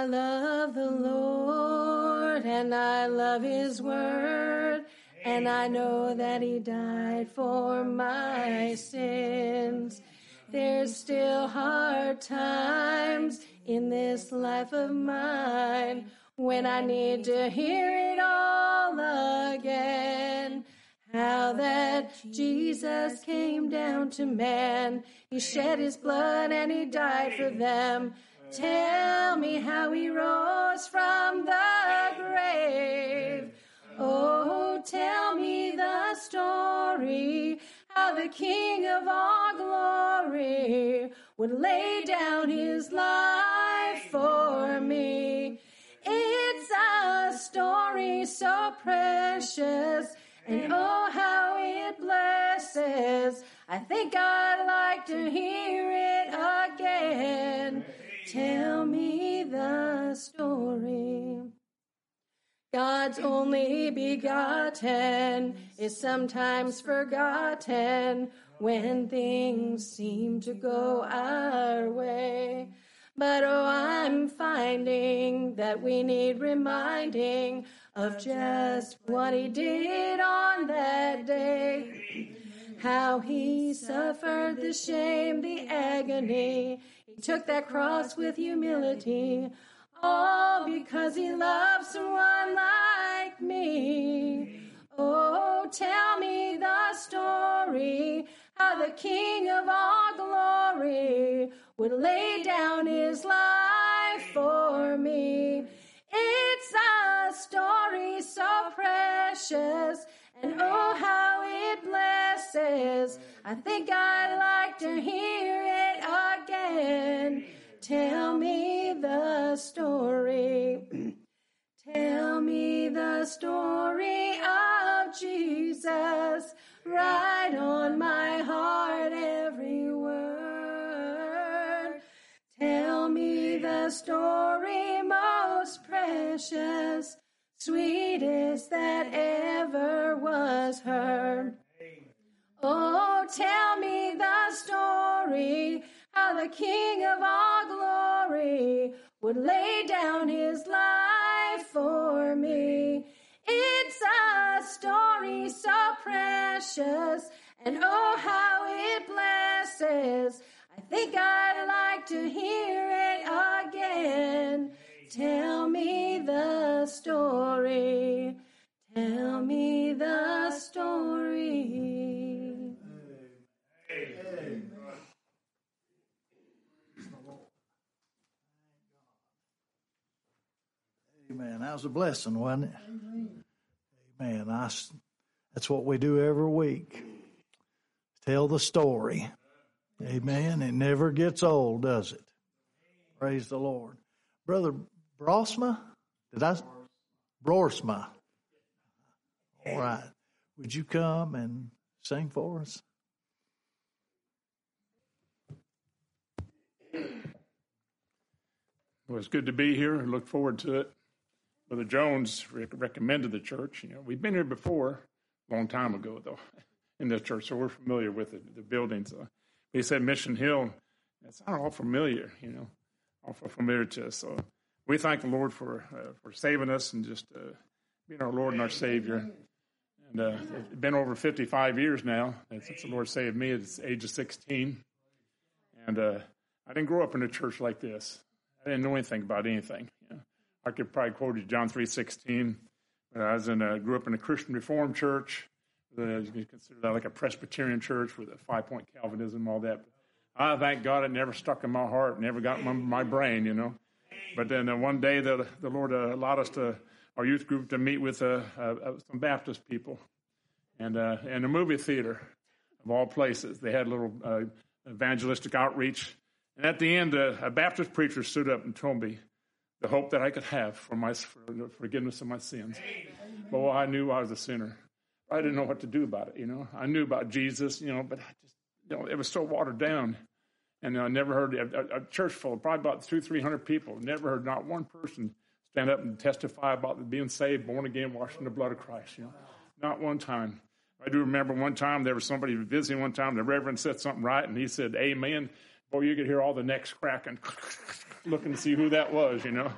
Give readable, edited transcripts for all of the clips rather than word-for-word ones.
love the Lord, and I love his word, and I know that he died for my sins. There's still hard times in this life of mine when I need to hear it all again. How that Jesus came down to man. He shed his blood and he died for them. Tell me how he rose from the grave. Oh, tell me the story, how the King of all glory would lay down his life for me. It's a story so precious, and oh, how it blesses. I think I'd like to hear it again. Tell me the story. God's only begotten is sometimes forgotten when things seem to go our way. But oh, I'm finding that we need reminding of just what he did on that day. How he suffered the shame, the agony. He took that cross with humility. All because he loves someone like me. Oh, tell me the story, how the King of all glory would lay down his life for me. It's a story so precious, and oh, how it blesses. I think I'd like to hear it again. Tell me the story. Tell me the story of Jesus. Write on my heart every word. Tell me the story most precious, sweetest that ever was heard. Oh, tell me the story, how the King of all glory would lay down his life for me. It's a story so precious, and oh, how it blesses. I think I'd like to hear it again. Tell me the story. Tell me the story. Amen. That was a blessing, wasn't it? Amen. That's what we do every week. Tell the story. Amen. It never gets old, does it? Praise the Lord. Brother Brorsma? Brorsma. All right. Would you come and sing for us? Well, it's good to be here. I look forward to it. Brother Jones recommended the church. You know, we've been here before, a long time ago, though, in this church, so we're familiar with the buildings. He said Mission Hill. It's not all familiar, all familiar to us. So we thank the Lord for saving us and just being our Lord and our Savior. And it's been over 55 years now since the Lord saved me at the age of 16. And I didn't grow up in a church like this. I didn't know anything about anything. I could probably quote you John 3:16. I grew up in a Christian Reformed church. You can consider that like a Presbyterian church with a 5-point Calvinism, all that. I thank God it never stuck in my heart, never got in my brain, But then one day the Lord allowed us our youth group to meet with some Baptist people, and in a movie theater of all places. They had a little evangelistic outreach, and at the end, a Baptist preacher stood up and told me the hope that I could have for the forgiveness of my sins. But I knew I was a sinner. I didn't know what to do about it, I knew about Jesus, but I just, it was so watered down. And I never heard a church full of probably about 200-300 people. Never heard not one person stand up and testify about being saved, born again, washed in the blood of Christ. Not one time. I do remember one time there was somebody visiting one time. The Reverend said something right, and he said, "Amen." Boy, you could hear all the necks cracking, looking to see who that was.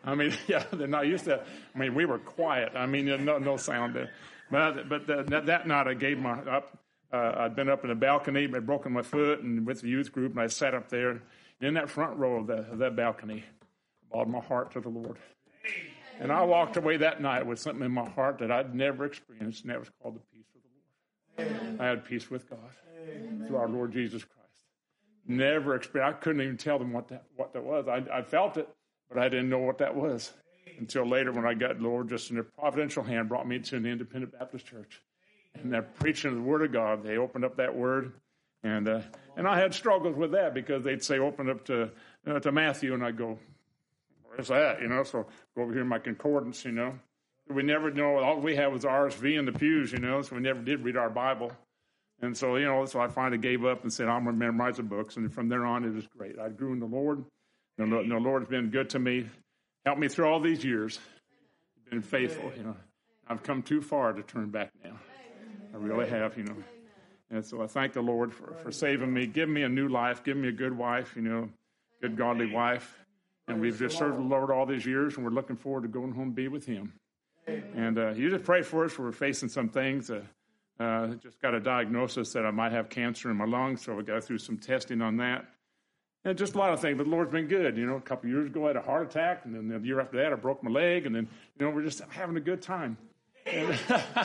I mean, yeah, they're not used to that. I mean, we were quiet. I mean, no sound there. But that night I gave my up. I'd been up in the balcony, I'd broken my foot, and with the youth group, and I sat up there in that front row of that balcony, bowed my heart to the Lord. And I walked away that night with something in my heart that I'd never experienced, and that was called the peace of the Lord. I had peace with God through our Lord Jesus Christ. Never experienced. I couldn't even tell them what that was. I felt it, but I didn't know what that was until later when I got the Lord just in a providential hand brought me to an independent Baptist church. And they're preaching the Word of God. They opened up that Word, and I had struggles with that because they'd say open up to Matthew, and I'd go, where's that? So go over here in my concordance. We never know. All we had was RSV in the pews. So we never did read our Bible, and so so I finally gave up and said I'm going to memorize the books, and from there on it was great. I grew in the Lord. The Lord has been good to me, helped me through all these years. Been faithful. I've come too far to turn back now. I really have, And so I thank the Lord for saving me, giving me a new life, giving me a good wife, good godly wife. And we've just served the Lord all these years, and we're looking forward to going home and be with Him. And you just pray for us. We're facing some things. Just got a diagnosis that I might have cancer in my lungs, so we got through some testing on that. And just a lot of things, but the Lord's been good. A couple of years ago I had a heart attack, and then the year after that I broke my leg, and then, we're just having a good time. And,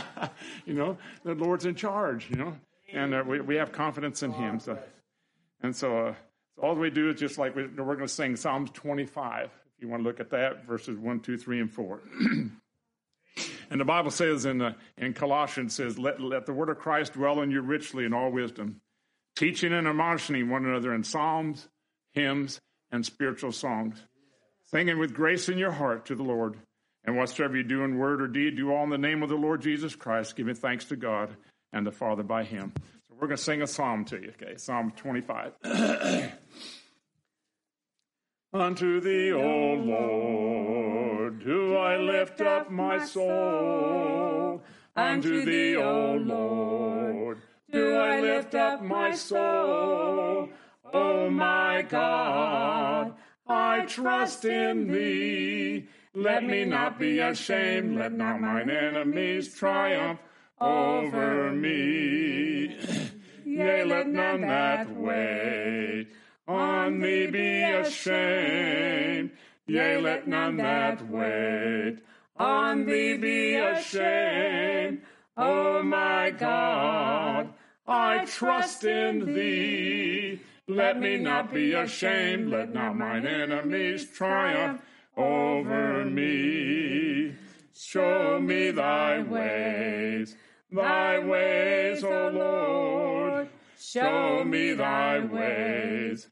the Lord's in charge, and we have confidence in Him. So all we do is just like we're going to sing Psalms 25, if you want to look at that, verses 1, 2, 3, and 4. And the Bible says in Colossians, says, let the word of Christ dwell in you richly in all wisdom, teaching and admonishing one another in psalms, hymns, and spiritual songs, singing with grace in your heart to the Lord. And whatsoever you do in word or deed, do all in the name of the Lord Jesus Christ, giving thanks to God and the Father by Him. So we're going to sing a psalm to you, okay? Psalm 25. Unto Thee, O Lord, do I lift up my soul. Unto Thee, O Lord, do I lift up my soul. O my God, I trust in Thee. Let me not be ashamed, let not mine enemies triumph over me. Yea, let none that wait on Thee be ashamed. Yea, let none that wait on Thee be ashamed. O my God, I trust in Thee. Let me not be ashamed, let not mine enemies triumph over me. Show me Thy ways, O Lord. Show me Thy ways,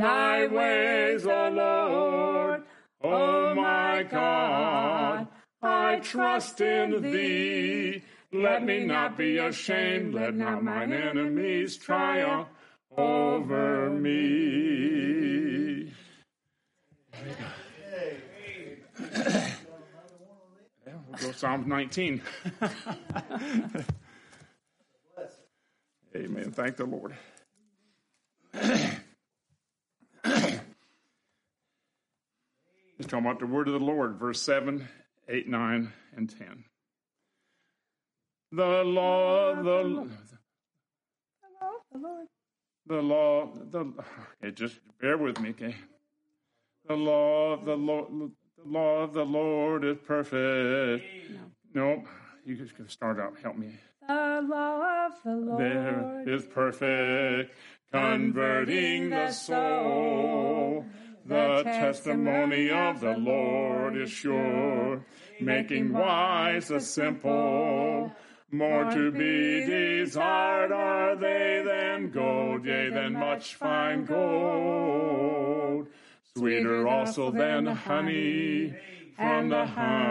O Lord. O my God, I trust in Thee. Let me not be ashamed, let not mine enemies triumph over me. We'll go Psalm 19. Amen. Thank the Lord. Just talking about the word of the Lord, verse 7, 8, 9, and 10. The law, just bear with me, okay? The law of the Lord is perfect. No, you just can start out. Help me. The law of the Lord there is perfect, converting the soul. The testimony of the Lord is sure, making wise the simple. More to be desired are they than gold, yea, than much fine gold. Sweeter also than honey from the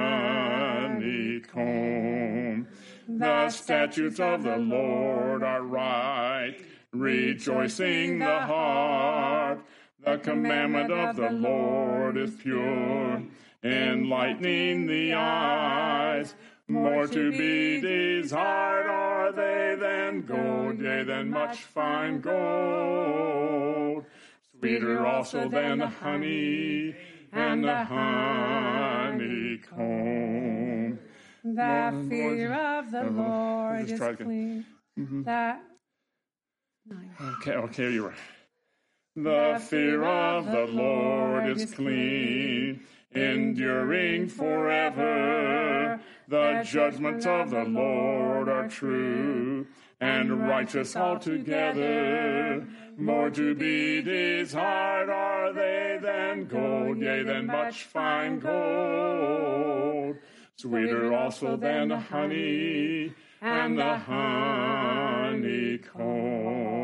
honeycomb. The statutes of the Lord are right, rejoicing the heart. The commandment of the Lord is pure, enlightening the eyes. More to be desired are they than gold, yea, than much fine gold. Sweeter also than honey and the honeycomb. The fear of the Lord is clean. Okay, you're right. The fear of the Lord is clean, enduring forever. The judgments of the Lord are true and righteous altogether. More to be desired are they than gold, yea, than much fine gold. Sweeter also than the honey and the honeycomb.